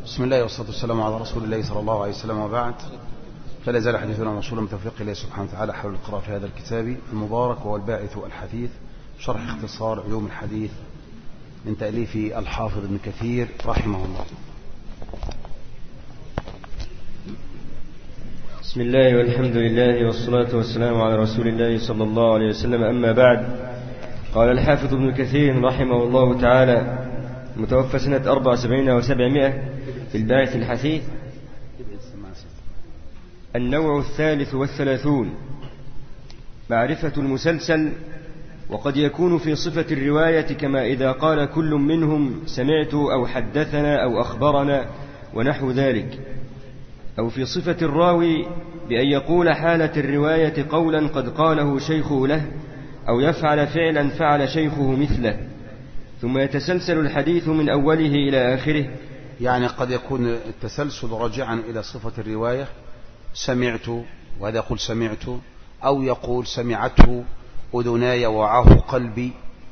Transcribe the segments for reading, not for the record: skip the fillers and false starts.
بسم الله والصلاة والسلام على رسول الله صلى الله عليه وسلم، وبعد. فلا زال حديثنا موصولا بتوفيق الله سبحانه وتعالى حول القراءة في هذا الكتاب المبارك، وهو الباعث الحثيث، شرح اختصار علوم الحديث من تأليف الحافظ ابن كثير رحمه الله. بسم الله والحمد لله والصلاة والسلام على رسول الله صلى الله عليه وسلم، أما بعد. قال الحافظ ابن كثير رحمه الله تعالى، متوفى سنة 74 و700 في الباعث الحثيث: النوع 33 معرفة المسلسل، وقد يكون في صفة الرواية كما إذا قال كل منهم سمعت أو حدثنا أو أخبرنا ونحو ذلك، أو في صفة الراوي بأن يقول حالة الرواية قولا قد قاله شيخه له، أو يفعل فعلا فعل شيخه مثله، ثم يتسلسل الحديث من أوله إلى آخره. يعني قد يكون التسلسل راجعا إلى صفة الرواية، سمعت، وهذا يقول سمعت، أو يقول سمعته أذناي ووعاه قلبي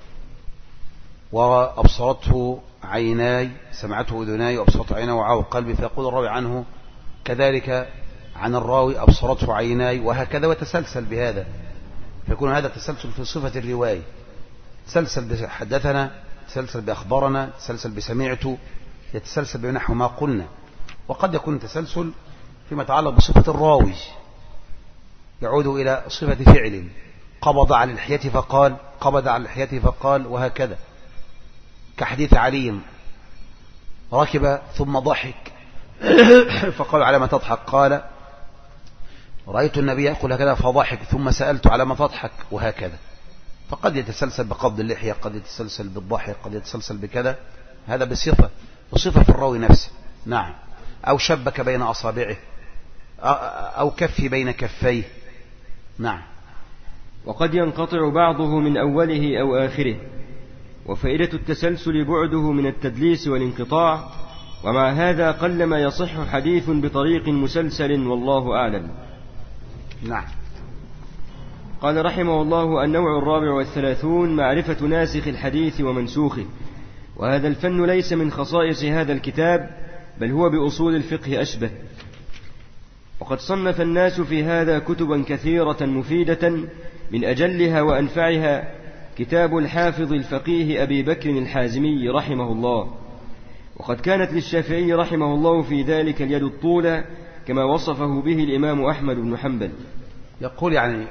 وأبصرته عيناي، سمعته أذناي وأبصرته عيناي ووعاه قلبي، فيقول الراوي عنه كذلك عن الراوي أبصرته عيناي، وهكذا، وتسلسل بهذا، فيكون هذا تسلسل في صفة الرواية، تسلسل بحدثنا، تسلسل بأخبرنا، تسلسل بسمعت، يتسلسل بنحو ما قلنا. وقد يكون تسلسل فيما يتعلق بصفة الراوي، يعود إلى صفة فعل، قبض على لحيته فقال، قبض على لحيته فقال، وهكذا، كحديث علي: ركب ثم ضحك فقال: على ما تضحك؟ قال: رأيت النبي يقول هكذا فضحك، ثم سألت: على ما تضحك؟ وهكذا. فقد يتسلسل بقبض اللحية، قد يتسلسل بالضحك، قد يتسلسل بكذا، هذا بصفة في الراوي نفسه. نعم. أو شبك بين أصابعه، أو كفي بين كفيه. نعم. وقد ينقطع بعضه من أوله أو آخره، وفائدة التسلسل بعده من التدليس والانقطاع، ومع هذا قلما يصح حديث بطريق مسلسل، والله أعلم. نعم. قال رحمه الله: النوع 34 معرفة ناسخ الحديث ومنسوخه، وهذا الفن ليس من خصائص هذا الكتاب، بل هو بأصول الفقه أشبه. وقد صنف الناس في هذا كتبا كثيرة مفيدة، من أجلها وأنفعها كتاب الحافظ الفقيه أبي بكر الحازمي رحمه الله، وقد كانت للشافعي رحمه الله في ذلك اليد الطولى، كما وصفه به الإمام أحمد بن حنبل. يقول يعني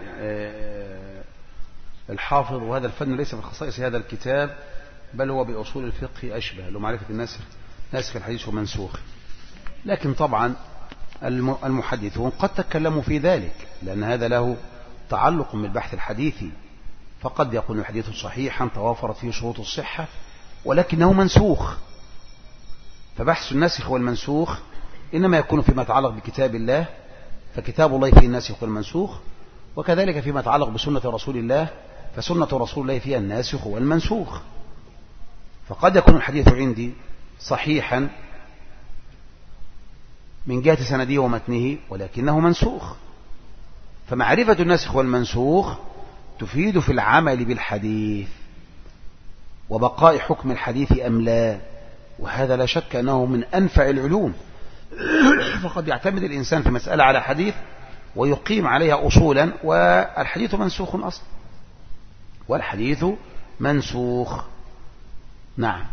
الحافظ: وهذا الفن ليس من خصائص هذا الكتاب، بل هو بأصول الفقه أشبه، لمعرفة ناسخ الحديث ومنسوخ. لكن طبعا المحدثون قد تكلموا في ذلك، لأن هذا له تعلق بالبحث الحديثي، فقد يكون الحديث صحيحا توافرت فيه شروط الصحة ولكنه منسوخ، فبحث الناسخ والمنسوخ إنما يكون فيما يتعلق بكتاب الله، فكتاب الله فيه الناسخ والمنسوخ، وكذلك فيما يتعلق بسنة رسول الله، فسنة رسول الله فيها الناسخ والمنسوخ. فقد يكون الحديث عندي صحيحا من جهة سنده ومتنه، ولكنه منسوخ، فمعرفة الناسخ والمنسوخ تفيد في العمل بالحديث وبقاء حكم الحديث أم لا، وهذا لا شك أنه من أنفع العلوم. فقد يعتمد الإنسان في مسألة على حديث ويقيم عليها أصولا، والحديث منسوخ أصلا، والحديث منسوخ. نعم.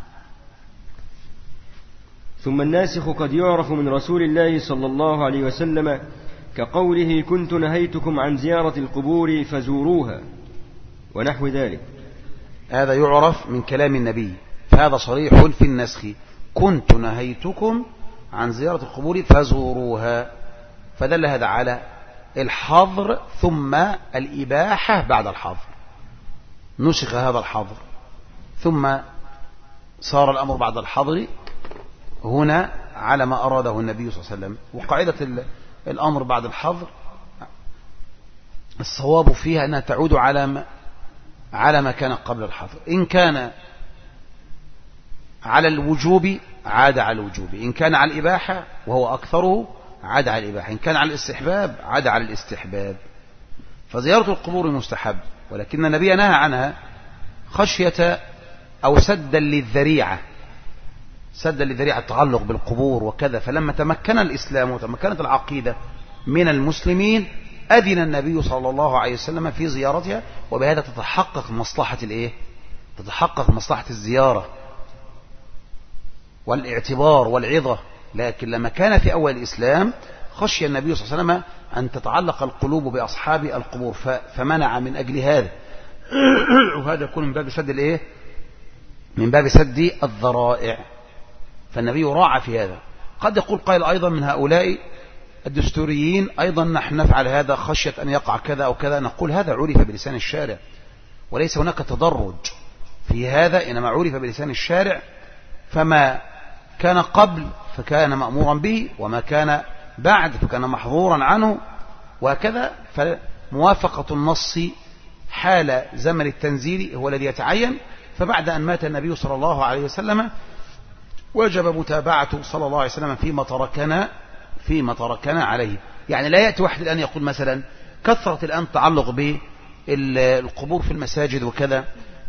ثم الناسخ قد يعرف من رسول الله صلى الله عليه وسلم، كقوله: كنت نهيتكم عن زيارة القبور فزوروها، ونحو ذلك. هذا يعرف من كلام النبي، فهذا صريح في النسخ: كنت نهيتكم عن زيارة القبور فزوروها، فدل هذا على الحظر ثم الإباحة بعد الحظر، نسخ هذا الحظر ثم صار الأمر بعد الحظر هنا على ما أراده النبي صلى الله عليه وسلم. وقاعدة الأمر بعد الحظر الصواب فيها أنها تعود على ما كان قبل الحظر. إن كان على الوجوب عاد على الوجوب، إن كان على الإباحة وهو أكثره عاد على الإباحة، إن كان على الاستحباب عاد على الاستحباب. فزيارة القبور مستحب، ولكن النبي نهى عنها خشية أو سدا للذريعة، سدا لذريعة التعلق بالقبور وكذا. فلما تمكن الإسلام وتمكنت العقيدة من المسلمين أذن النبي صلى الله عليه وسلم في زيارتها، وبهذا تتحقق مصلحة الإيه؟ تتحقق مصلحة الزيارة والاعتبار والعظة. لكن لما كان في أول الإسلام خشي النبي صلى الله عليه وسلم أن تتعلق القلوب بأصحاب القبور فمنع من أجل هذا. وهذا يكون من باب سد الإيه؟ من باب سد الذرائع. فالنبي راعى في هذا. قد يقول قائل أيضا من هؤلاء الدستوريين أيضا نحن نفعل هذا خشية أن يقع كذا أو كذا. نقول هذا عرف بلسان الشارع، وليس هناك تدرج في هذا، إنما عرف بلسان الشارع. فما كان قبل فكان مأمورا به، وما كان بعد فكان محظورا عنه، وهكذا. فموافقة النص حال زمن التنزيل هو الذي يتعين. فبعد أن مات النبي صلى الله عليه وسلم وجب متابعته صلى الله عليه وسلم فيما تركنا عليه. يعني لا يأتي واحد الآن يقول مثلا كثرة الآن تعلق بالقبور في المساجد وكذا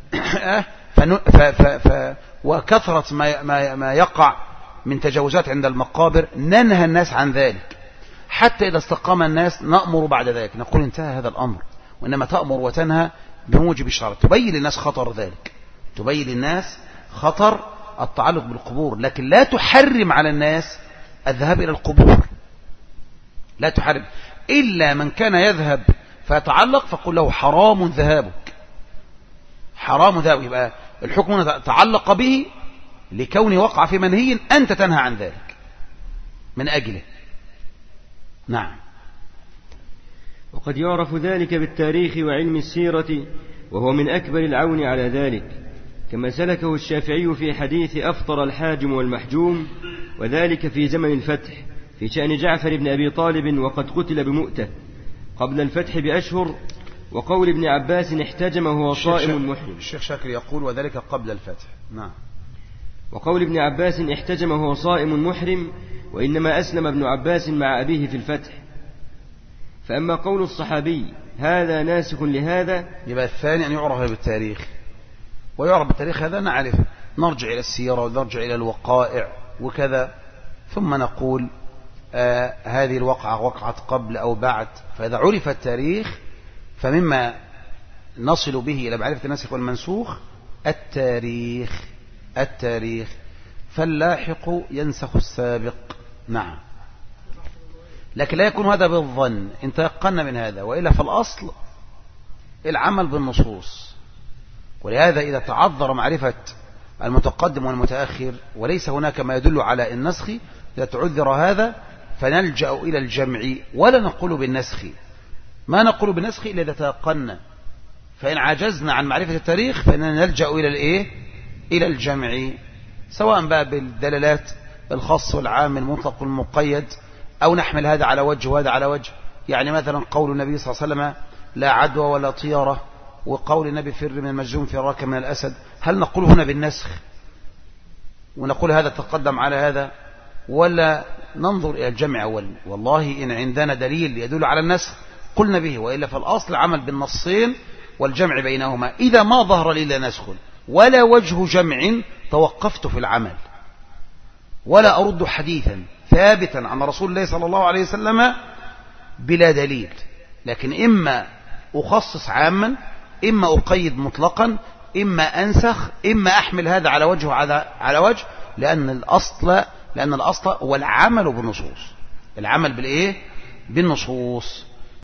وكثرة ما يقع من تجاوزات عند المقابر، ننهى الناس عن ذلك حتى إذا استقام الناس نأمر بعد ذلك. نقول انتهى هذا الأمر، وإنما تأمر وتنهى بموجب الشرع، تبين للناس خطر ذلك، تبين للناس خطر التعلق بالقبور، لكن لا تحرم على الناس الذهاب إلى القبور، لا تحرم إلا من كان يذهب فيتعلق فقل له حرام ذهابك، حرام ذهابك. يبقى الحكم تعلق به لكونه وقع في منهي أنت تنهى عن ذلك من أجله. نعم. وقد يعرف ذلك بالتاريخ وعلم السيرة، وهو من أكبر العون على ذلك، كما سلكه الشافعي في حديث أفطر الحاجم والمحجوم، وذلك في زمن الفتح في شأن جعفر بن أبي طالب وقد قتل بمؤتة قبل الفتح بأشهر، وقول ابن عباس احتجم وهو صائم محرم. الشيخ شاكر يقول وذلك قبل الفتح. نعم. وقول ابن عباس احتجم وهو صائم محرم، وإنما أسلم ابن عباس مع أبيه في الفتح. فأما قول الصحابي هذا ناسخ لهذا، يبقى الثاني أن يعرف بالتاريخ، ويعرف بالتاريخ هذا نعرف، نرجع إلى السيرة ونرجع إلى الوقائع وكذا، ثم نقول هذه الوقعة وقعت قبل أو بعد. فإذا عرف التاريخ فمما نصل به إلى معرفة الناسخ والمنسوخ التاريخ فاللاحق ينسخ السابق. نعم. لكن لا يكون هذا بالظن إن تيقنا من هذا، وإلا فالأصل العمل بالنصوص. ولهذا إذا تعذر معرفة المتقدم والمتأخر وليس هناك ما يدل على النسخ، إذا تعذر هذا فنلجأ إلى الجمع ولا نقول بالنسخ. ما نقول بالنسخ إلا إذا تيقنا، فإن عجزنا عن معرفة التاريخ فإننا نلجأ إلى الجمع، سواء بقى بالدلالات الخاص والعام المطلق والمقيد، أو نحمل هذا على وجه وهذا على وجه. يعني مثلا قول النبي صلى الله عليه وسلم لا عدوى ولا طيارة، وقول النبي فر من المجذوم فراك من الأسد، هل نقول هنا بالنسخ ونقول هذا تقدم على هذا، ولا ننظر إلى الجمع أولا؟ والله إن عندنا دليل يدل على النسخ قلنا به، وإلا فالأصل عمل بالنصين والجمع بينهما. إذا ما ظهر لي لا نسخ ولا وجه جمع توقفت في العمل، ولا أرد حديثا ثابتا عن رسول الله صلى الله عليه وسلم بلا دليل، لكن إما أخصص عاما، إما أقيد مطلقا، إما أنسخ، إما أحمل هذا على وجه على وجه، لأن الأصل هو العمل بالنصوص، العمل بالنصوص.